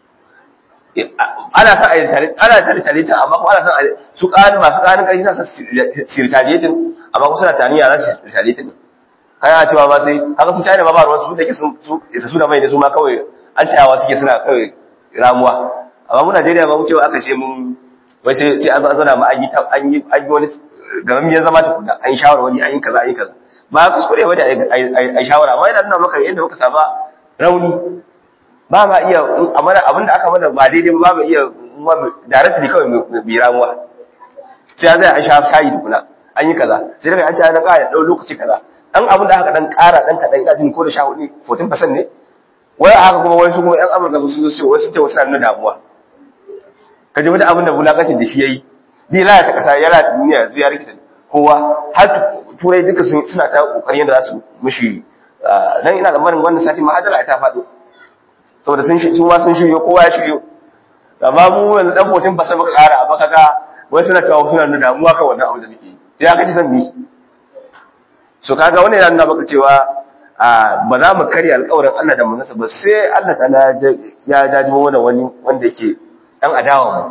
ana sa ana tare ta amma kuma ana sa su masu ƙarin ƙarfi sa su retaliating amma kuma suna taniya za su retaliating kaya cewa ba sai haka su China ba ruwan su da ke su da mai da su ma kawai an tayawa suke suna kawai ramuwa amma mu Najeriya ba mu cewa aka ce mun wai sai an zana mu an yi wani gaban ya zama tukuna an shawara wani an yi kaza ba kuskure wanda ai shawara amma yana nuna maka yadda muka saba rauni ba ma iya amma abinda aka mana ba daidai ba ma iya directly kawai bi ramuwa sai an zai an sha shayi tukuna an yi kaza sai daga an ci an ƙara ɗau lokaci kaza dan abin da aka dan ƙara dan kaɗan ina jin ko da 14% ne wai haka kuma wai su kuma ƴan Amurka su ce wasu ce wasu na damuwa kaje wata abin da bulakacin da shi yayi bi la ta kasa yana ta duniya yanzu ya rikita kowa har turai duka suna ta kokarin yadda za su mishi dan ina zamanin wannan sati mahadara ta faɗo saboda su ma sun shiryo kowa ya shiryo amma mu yanzu dan 14% muka ƙara amma kaga wai suna cewa suna da damuwa kan wannan abu da muke yi ya kace san mi so kaga wannan yana nuna maka cewa ba za mu karya alƙawarin Allah da manzansa ba sai Allah ta'ala ya jajibo mana wani wanda yake dan adawa mu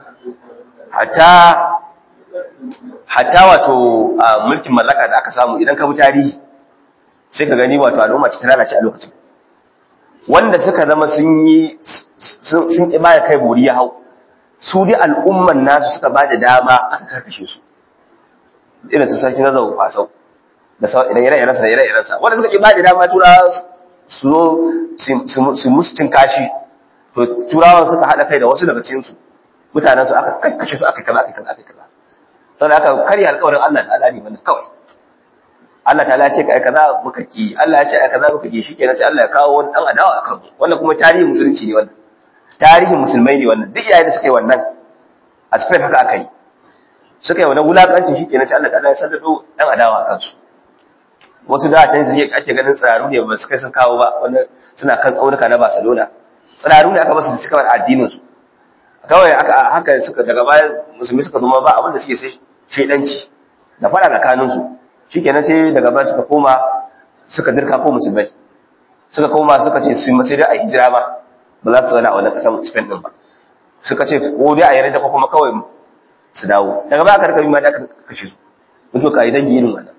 hatta wato mulkin mallaka da aka samu idan ka bi tarihi sai ka gani wato al'umma ce ta lalace a lokacin wanda suka zama sun ki baya kai buri ya hau su dai al'umman nasu suka ba da dama aka karkashe su irin su sarki na zau fasau da ire-irensa wanda suka ƙi ba da dama turawa su zo su musu cin kashi to turawan suka haɗa kai da wasu daga cikinsu mutanen su aka kashe su aka kaza sannan aka karya alƙawarin Allah da Allah ne wannan kawai Allah ta ce ka ai kaza muka ki Allah ya ce ai kaza muka ki shikenan sai Allah ya kawo wani dan adawa akan wannan kuma tarihin musulunci ne wannan tarihin musulmai ne wannan duk yayin da suka yi wannan a Spain haka aka yi suka yi wannan wulakancin shikenan sai Allah ta ya sallado dan adawa akan su wasu da can su ake ganin tsararu ne ba su kai sun kawo ba wanda suna kan tsaunuka na Barcelona tsararu ne aka basu su cika addinin su kawai aka haka suka daga baya musulmi suka zama ba abin da suke sai shedanci da fara tsakanin su shikenan sai daga baya suka koma suka dirka ko musulmai suka koma suka ce su sai dai a hijira ba ba za su zauna a wannan kasan Spain din ba suka ce ko dai a yarda ko kuma kawai su dawo daga baya aka rika bi ma da aka kashe su mutu ka yi dangi irin wannan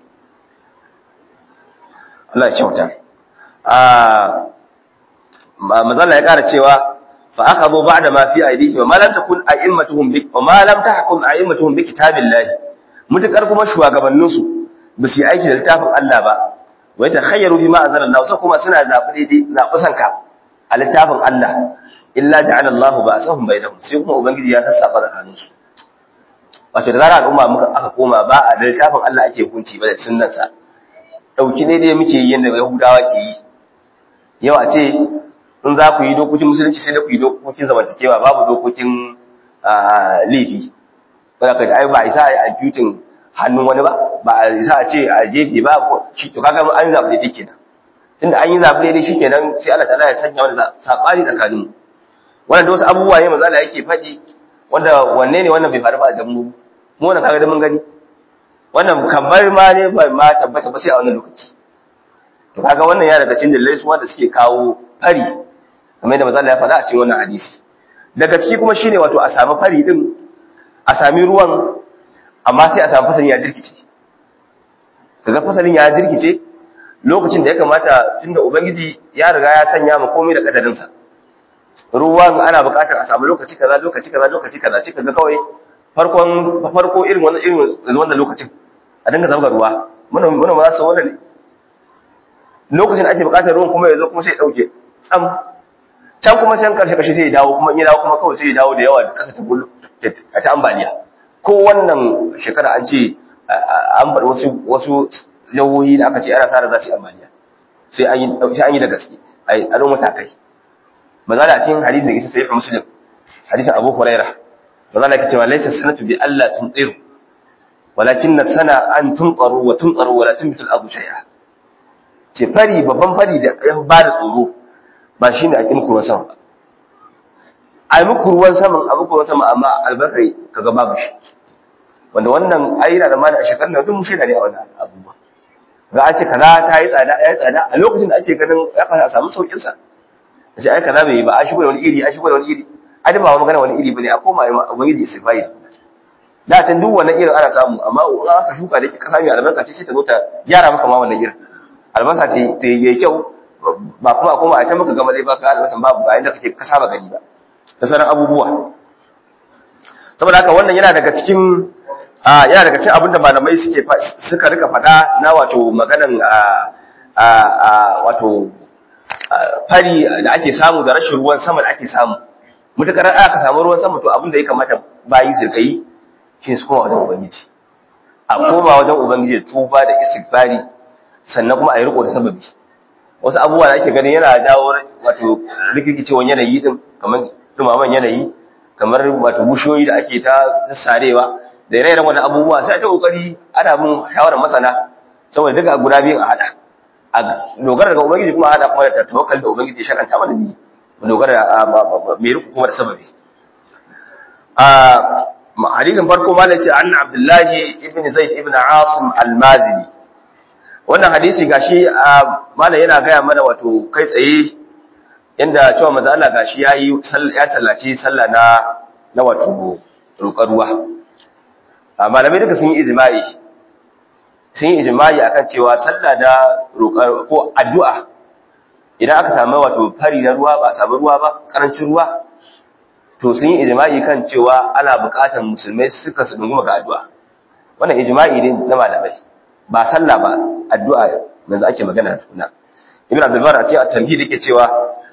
Allah ya kyauta mazalla ya kara cewa fa akhadhu ba'da ma fi aydihi wa ma lam takun a'immatuhum bi wa ma lam tahkum a'immatuhum bi kitabillahi mutakar kuma shugabannin su ba su yi aiki da littafin Allah ba wa yatakhayyaru fi ma anzalallahu sai kuma suna zabi daidai zabusan ka a littafin Allah illa ja'ala Allah ba'sahum bainahum sai kuma ubangiji ya sassafa tsakanin su wato da zarar al'umma muka aka koma ba a da littafin Allah ake hukunci ba da sunnar sa dauki ne dai muke yi yanda Yahudawa ke yi yau a ce in za ku yi dokokin musulunci sai da ku yi dokokin zamantakewa babu dokokin laifi wanda kai ai ba isa a imputing hannun wani ba a isa a ce a jefe ba shi to kaga an zabi dai kenan tunda an yi zabi dai shikenan sai Allah ta'ala ya sanya wani sabani tsakanin wannan da wasu abubuwa ne manzo Allah yake faɗi wanda wanne ne wannan bai faru ba da mu wannan kaga da mun gani wannan kamar ma ne ba ma tabbata ba sai a wannan lokaci to kaga wannan ya daga cikin dalilai su wanda suke kawo fari kamar yadda manzo Allah ya faɗa a cikin wannan hadisi daga ciki kuma shine wato a samu fari din a sami ruwan amma sai a samu fasalin ya jirkice kaga fasalin ya jirkice lokacin da ya kamata tunda ubangiji ya riga ya sanya mu komai da kadarin sa ruwan ana buƙatar a samu lokaci kaza sai kaga kawai farko irin wannan lokacin a dinga zabga ruwa mun ba za su wannan lokacin ake buƙatar ruwan kuma yazo kuma sai ya dauke tsam can kuma sai karshe sai ya dawo kuma in ya dawo kuma kawai sai ya dawo da yawa da kasa ta bullo ta ambaliya ko wannan shekara an ce an bar wasu jawoyi da aka ce ana sa za su yi ambaliya sai an yi da gaske a ɗan matakai maza da cikin hadisi da isa sai fi muslim hadisin abu huraira maza da ke cewa laisa sanatu bi Allah tumtsiru walakin na sana an tumtsaru wa tumtsaru wala tumbitul abu shay'a ce fari babban fari da ya ba da tsoro ba shine a kimku ruwan sama a yi muku ruwan sama amma albarkai kaga babu shi wanda wannan ayyana da mana a shekarun nan duk mu shaida ne a wannan abubuwa ga an ce kaza ta yi tsada a lokacin da ake ganin ya kasa a samu saukin sa sai ai kaza bai yi ba a shigo da wani iri ai ba magana wani iri bane a koma ubangiji sai fayi da can duk wannan irin ana samu amma in aka shuka da kika sami albarka ce sai ta zo ta gyara maka ma wannan irin albasa ta yi kyau ba kuma a koma a can maka gama dai ba ka albasan ba inda kake ka saba gani ba da sauran abubuwa saboda haka wannan yana daga cikin abinda malamai suka rika fada na wato maganan wato fari da ake samu da rashin ruwan sama da ake samu mutakar aka samu ruwan sama to abinda ya kamata bayi su kai shi su koma wajen ubangiji a koma wajen ubangiji tuba da istighfari sannan kuma a yi riko da sababi wasu abubuwa da ake ganin yana jawo wato rikicewan yanayi din kamar dumaman yanayi kamar wato bushoyi da ake ta sarewa da ire-iren wannan abubuwa sai ta kokari ana bin shawarar masana saboda duka guda biyun a hada a dogara daga ubangiji kuma a hada kuma da tawakkal da ubangiji ya shakanta mana bi mu dogara da mai ruku kuma da sababi hadisin farko malai ce anna abdullahi ibn zaid ibn asim al-mazini wannan hadisi gashi malai yana gaya mana wato kai tsaye inda cewa manzo Allah gashi ya sallaci sallah na wato roƙar ruwa malamai duka sun yi ijma'i akan cewa sallah da roƙar ko addu'a idan aka samu wato fari na ruwa ba samu ruwa ba karancin ruwa to sun yi ijma'i kan cewa ana buƙatar musulmai suka su dunguma ga addu'a wannan ijma'i ne na malamai ba sallah ba addu'a yanzu ake magana tuna ibn abdul bar a ce at-tamhid yake cewa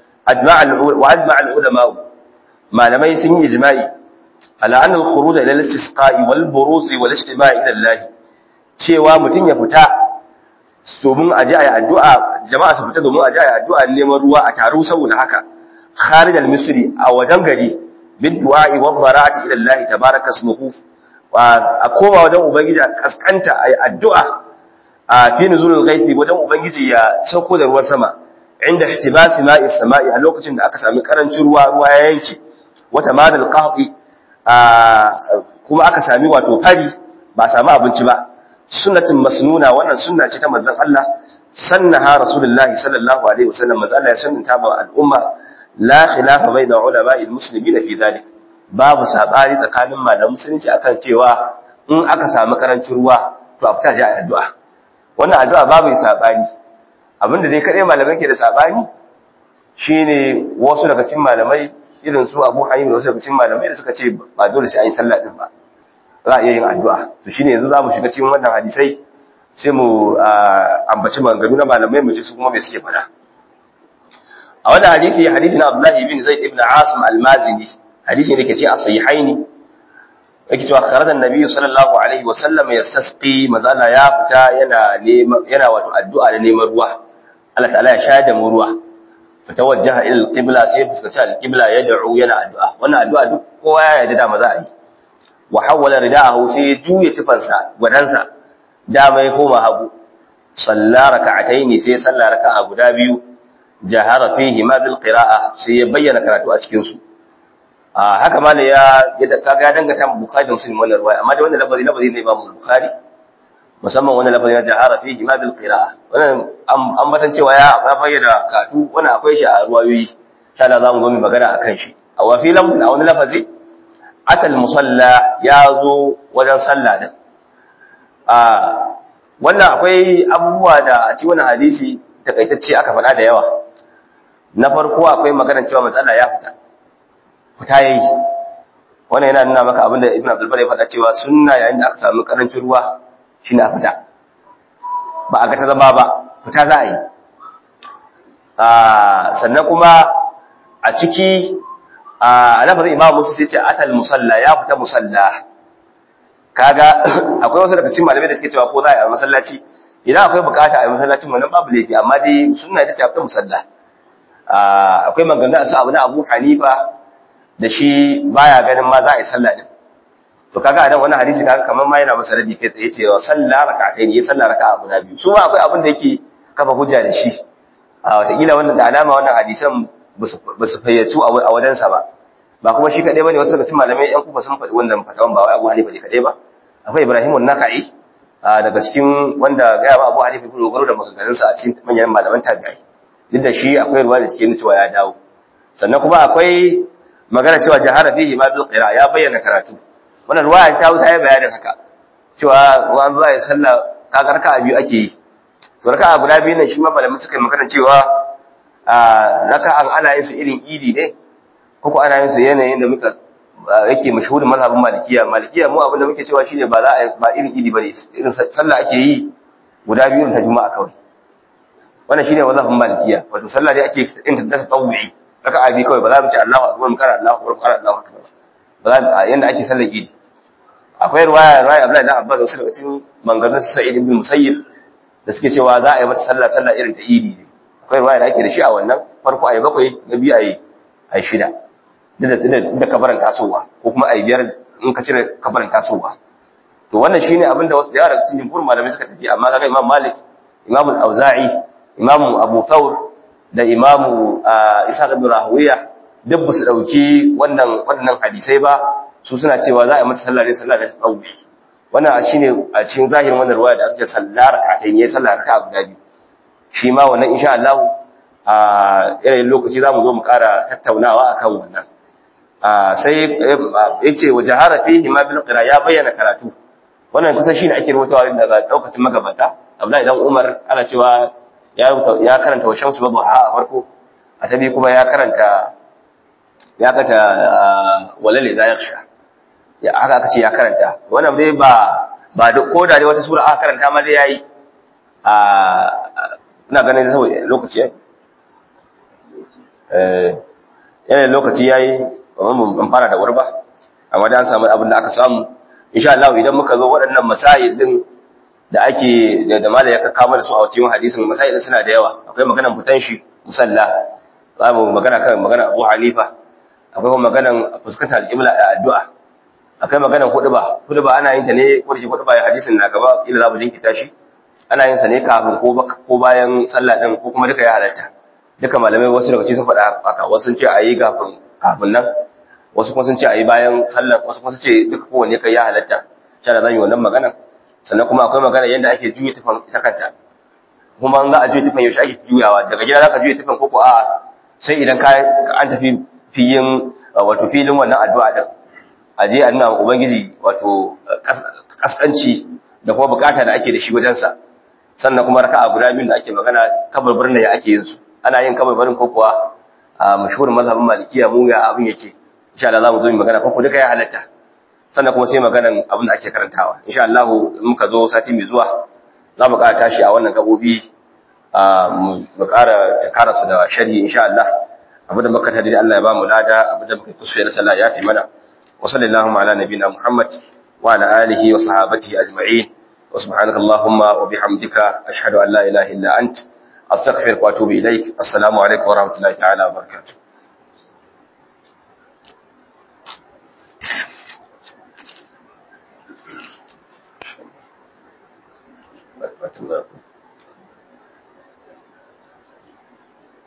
ajma'a ulama malamai sun yi ijma'i ala anna al-khuruj ila al-istisqa'i wal buruz wal ijtima' ila Allah cewa mutun ya fita domin aje ayi addu'a jama'a su fita domin aje ayi addu'a neman ruwa a taru saboda haka kharij al-misri a wajen gari bid du'a'i wa bara'ati ila Allah tabaaraka ismuhu a koma wajen ubangiji a kaskanta ayi addu'a a fi nuzulul ghaithi wajen ubangiji ya sauko da ruwan sama inda ihtibasi ma'is sama'i a lokacin da aka sami karancin ruwa ya yanke wata madal qahti kuma aka sami wato fari ba sami abinci ba sunnatin masnuna wannan sunna ce ta manzon Allah sannaha rasulullahi sallallahu alaihi wasallam manzon Allah ya sunnata ba al'umma la khilafa baina ulama'il muslimin fi dhalik babu sabani tsakanin malaman musulunci akan cewa in aka sami karancin ruwa to a fita ji addu'a wannan addu'a babu sabani abinda dai kadai malamai ke da sabani shine wasu daga cikin malamai irin su Abu Hanifa wasu daga cikin malamai da suka ce ba dole sai an yi sallah din ba za a iya yin addu'a to shine yanzu zamu shiga cikin wannan hadisai sai mu ambaci maganganu na malamai mu ji su kuma me suke fada a wannan hadisi na Abdullah ibn Zaid ibn Asim al-Mazini hadisi ne ke ce a sahihaini yake cewa kharaja annabi sallallahu alaihi wa sallam yastasqi mazala ya fita yana wato addu'a da neman ruwa Allah ta'ala ya shayar da mu ruwa fatawajjaha ila al-qibla sai fuskata al-qibla yad'u yana addu'a wannan addu'a duk kowa ya yarda da maza yi wa hawala rida'ahu sai ya juye tufansa gwadansa dama ya koma hagu salla raka'ataini sai salla raka'a guda biyu jahara fihi ma bil qira'a sai ya bayyana karatu a cikin su haka ma ya kaga ya dangata Bukhari da Muslim wannan riwaya amma da wannan lafazi ne Imam Bukhari musamman wannan lafazi ya jahara fihi ma bil qira'a wannan an batan cewa ya bayyana karatu wannan akwai shi a ruwayoyi insha Allah zamu zo mu magana akan shi a wafi lafazin a wani lafazi atal musalla ya zo wajen sallah din wannan akwai abubuwa da a cikin wannan hadisi takaitacce aka faɗa da yawa na farko akwai maganar cewa matsala ya fita yayi wannan yana nuna maka abinda Ibn Abdul Bar ya faɗa cewa sunna yayin da aka samu karancin ruwa shine a fita ba a ga ta zama ba fita za a yi sannan kuma a ciki a lafazin Imam Musa sai ce atal musalla ya fita musalla kaga akwai wasu daga cikin malamai da suke cewa ko za a yi masallaci idan akwai bukata a yi masallacin wannan babu laifi amma dai sunna ita ce a fita musalla akwai magana su abu na Abu Hanifa da shi baya ganin ma za a yi sallah din to kaga a nan wannan hadisi kaga kamar ma yana masa radi kai tsaye cewa sallah rak'atayn ya sallah raka'a guda biyu su ma akwai abin da yake kafa hujja da shi wataƙila wannan da alama wannan hadisan ba su fayyacu a wajensa ba kuma shi kaɗai ba ne wasu daga cikin malamai ‘yan kufa sun faɗi wannan fatawan ba wai Abu Hanifa ne kaɗai ba akwai Ibrahim an-Nakhai daga cikin wanda gaya ba Abu Hanifa ya dogaro da maganganunsa a cikin manyan malaman tabi'ai duk da shi akwai ruwa da take nuna cewa ya dawo sannan kuma akwai magana cewa jahara fihi ma bil qira ya bayyana karatu wannan ruwaya ta wuta ya bayanin haka cewa an zuwa ya sallah kaga raka'a biyu ake yi to raka'a guda biyu ne shi ma malamin suka yi magana cewa raka'an ana yin su irin idi ne ko ana yin su yanayin da muka yake mashhurin mazhabin malikiya mu abin da muke cewa shine ba za a ba irin idi bane irin sallah ake yi guda biyu ta juma'a kawai wannan shine mazhabin malikiya wato sallah dai ake yin ta tawwi raka'a biyu kawai ba za mu ce Allahu akbar mu kara Allahu akbar Allahu akbar ba za yanda ake sallar idi akwai riwaya Abdullahi ibn Abbas wasu daga cikin manganin Sa'id ibn Musayyib da suke cewa za a yi mata sallah irin ta idi ne akwai riwaya da ake da shi a wannan farko ayi bakwai na biyu ayi shida da kabarin tasowa ko kuma ayi biyar in ka cire kabarin tasowa to wannan shine abin da wasu da yawa cikin jumhur malamai suka tafi amma kaga Imam Malik Imam Al-Auza'i Imam Abu Thawr da Imam Ishaq ibn Rahuwiya duk ba su dauki wannan hadisai ba su suna cewa za a yi mata sallah da tsawi wannan shine a cikin zahirin wannan riwaya da aka ce sallar rak'atayn ne sallar rak'a guda biyu shi ma wannan insha Allah a irin lokaci zamu zo mu ƙara tattaunawa akan wannan sai yace wa jahara fihi ma bil qira ya bayyana karatu wannan kusan shine ake rubutawa daga daukacin magabata Abdullahi dan Umar ana cewa ya karanta wa shamsu babu a farko a tabi kuma ya karanta walal idha yakhsha ya haka aka ce ya karanta wannan dai ba ba da ko da wata sura aka karanta ma dai yayi a ina ganin saboda lokaci yana lokaci yayi ban fara da wuri ba amma da an samu abin da aka samu insha Allah idan muka zo waɗannan masail din da ake da malai ya kawo da su a cikin hadisin masail din suna da yawa akwai maganar fitan shi musalla babu magana kan magana Abu Hanifa akwai maganar fuskantar al-qibla a addu'a akwai maganar huduba ana yin ta ne ko shi huduba ya hadisin na gaba ila za mu jinkita shi ana yin sa ne kafin ko bayan sallah din ko kuma duka ya halatta duka malamai wasu daga cikin sun faɗa haka wasu sun ce ayi kafin nan wasu kuma sun ce ayi bayan sallah wasu kuma sun ce duka kowanne kai ya halatta sha da zan yi wannan magana sannan kuma akwai magana yadda ake juya tufan ita kanta kuma an za a juya tufan yaushe ake juyawa daga gida za ka juya tufan ko a sai idan an tafi filin wannan addu'a din a je a nuna ubangiji wato kaskanci da kuma bukata da ake da shi wajensa sannan kuma raka'a guda biyu da ake magana kabarbarin da ya ake yin su ana yin kabarbarin ko kuwa a mashhurin mazhabin malikiya mu ya abin yake insha Allah za mu zo mu magana ko duka ya halatta sannan kuma sai maganan abin da ake karantawa insha Allah in muka zo sati mai zuwa za mu ƙara tashi a wannan gabobi mu ƙara su da sharhi insha Allah abin da muka tada Allah ya ba mu lada abin da muka kuskure da sallah ya fi mana wa sallallahu ala nabiyina Muhammad wa ala alihi wa sahabatihi ajma'in wa subhanaka allahumma wa bihamdika ashhadu an la ilaha illa ant astaghfiruka wa atubu ilaik assalamu alaikum wa rahmatullahi ta'ala wa barakatuh What's